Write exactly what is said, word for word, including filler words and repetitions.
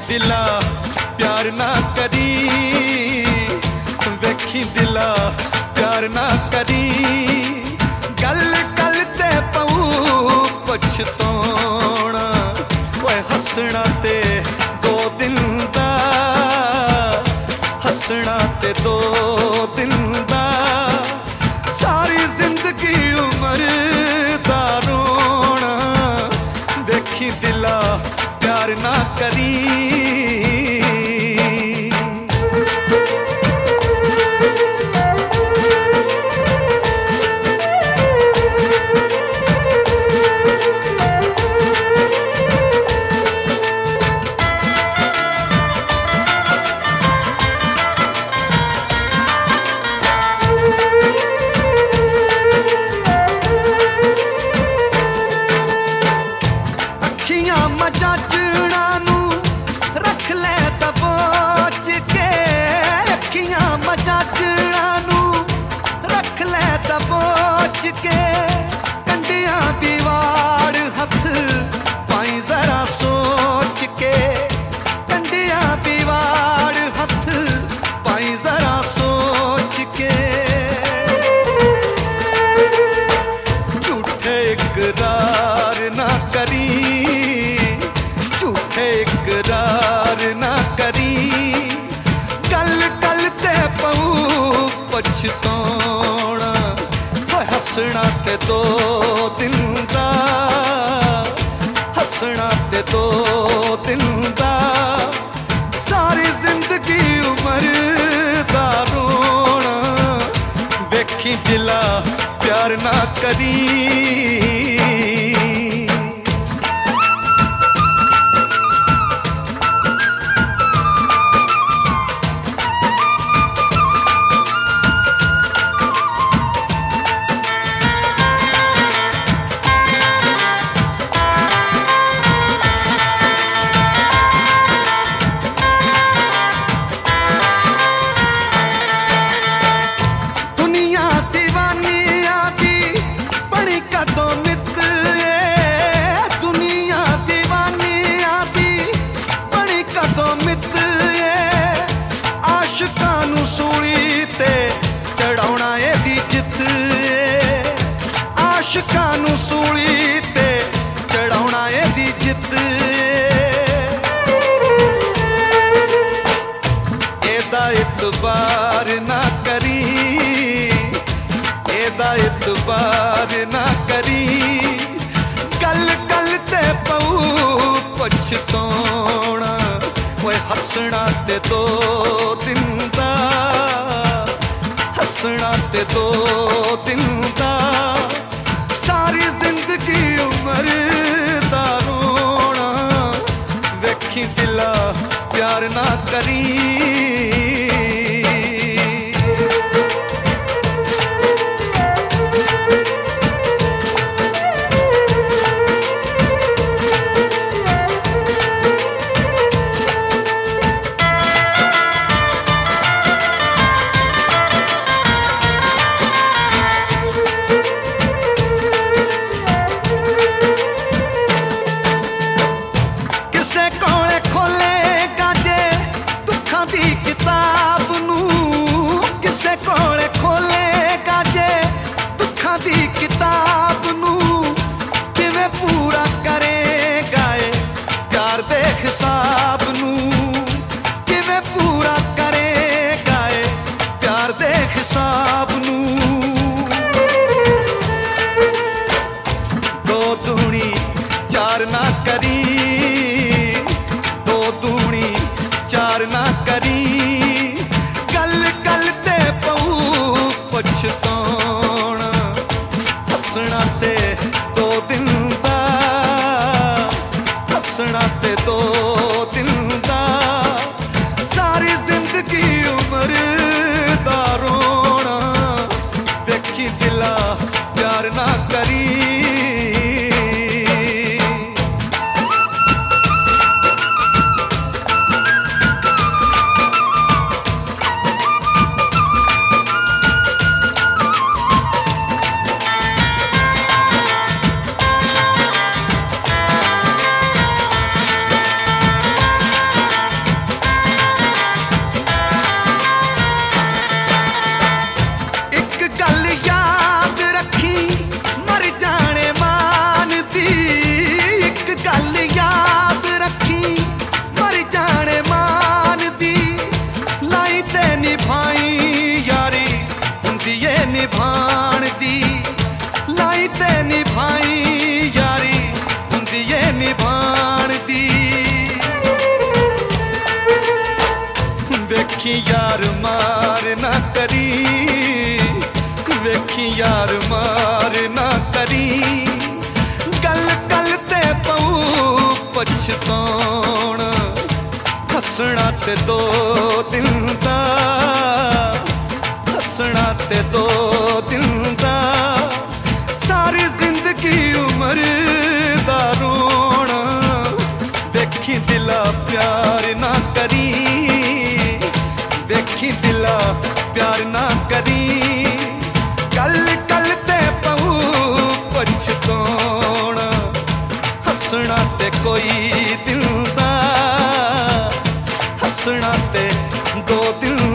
दिला प्यार ना करी, वेखी दिला प्यार ना करी, गल गल ते पऊ पछताना, ओए हसना ते दो दिन दा, हसना ते दो दिन दा, सारी जिंदगी उम्र दा रोना, वेखी दिला प्यार ना करी। मजाचना नू रख ले दबोच के, अखियां मजाचना नू रख ले दबोच के, कंडियां दीवार हथ पाई जरा सोच के, कंडियां दीवार हथ पाई जरा सोच के, झूठे इकरार ना करी, इकरार ना करी, गल गल ते पऊ पछताना, हसना ते दो दिन दा, हसना ते दो दिन दा, सारी जिंदगी उम्र दा रोना, वेखी दिला प्यार ना करी। आशिकां सूली ते चढ़ाउणा एदी जित, एदा इतबार ना करी, एदा इतबार ना करी, गल गल ते पऊ पछताना, ओए हसना ते दो दिन दा, हसना ते दो दिन दा, सारी जिंदगी उम्र दा रोना, वेखी दिला प्यार ना करी। किताब नू किवें पूरा करेगा प्यार दे हिसाब नू, किवें पूरा करेगा प्यार दे हिसाब नू, दो दूनी चार ना करी, दो दूनी चार ना करी, गल गल ते पऊ पछताना, हसना ते दो दिन दा, हसना ते दो दिन दा, सारी जिंदगी उम्र दा रोना, निभाण दी लाई ते निभाई यारी हुंदी ए निभाण दी वेखी यार मार ना करी वेखी यार मार ना करी गल गल ते पऊ पछताउण हसना ते दो दिन दा हसना ते दो दिन दा सारी जिंदगी उम्र दा रोना वेखी दिला प्यार ना करी वेखी दिला प्यार ना करी गल गल ते पऊ पछताउण हसना ते कोई दिल दा हसना ते दो दिल